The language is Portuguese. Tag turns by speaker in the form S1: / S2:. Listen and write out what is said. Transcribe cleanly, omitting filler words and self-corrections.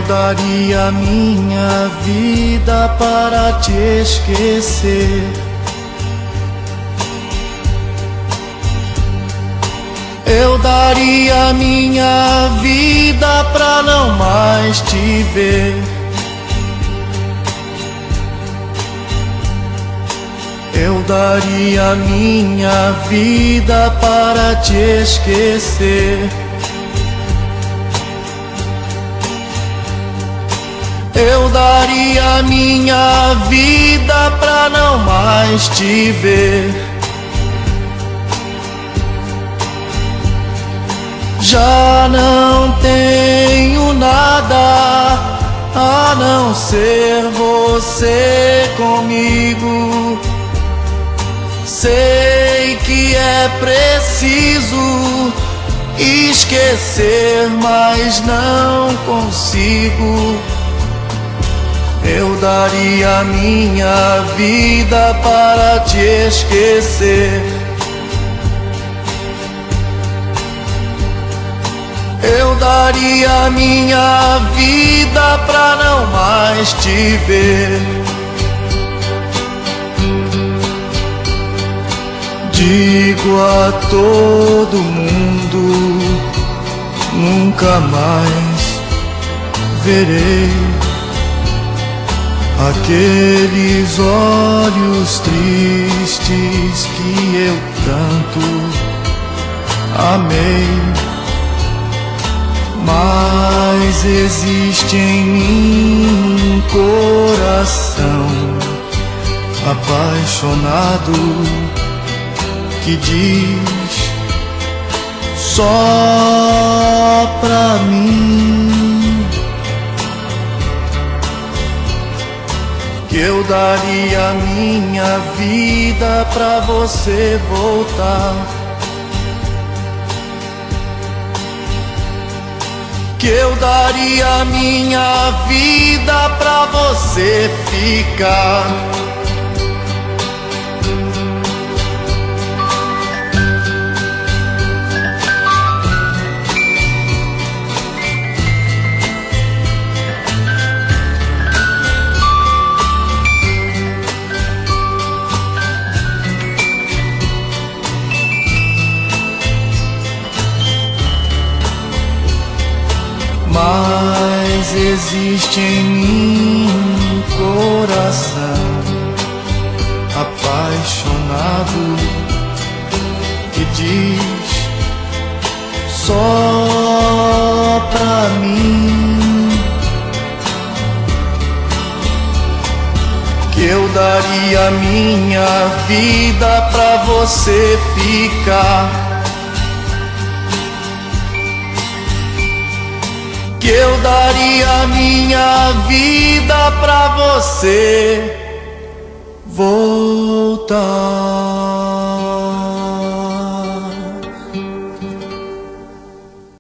S1: daria minha vida para te esquecer. Eu daria minha vida pra não mais te ver. Eu daria minha vida para te esquecer. Eu daria minha vida pra não mais te ver. Já não tenho nada a não ser você comigo. Sei que é preciso esquecer, mas não consigo. Eu daria minha vida para te esquecer. Eu daria minha vida pra não mais te ver. Digo a todo mundo, nunca mais verei aqueles olhos tristes que eu tanto amei. Mas existe em mim um coração apaixonado que diz só pra mim que eu daria minha vida pra você voltar. Que eu daria minha vida pra você ficar. Mas existe em mim um coração apaixonado que diz só pra mim que eu daria minha vida pra você ficar. Que eu daria minha vida pra você voltar.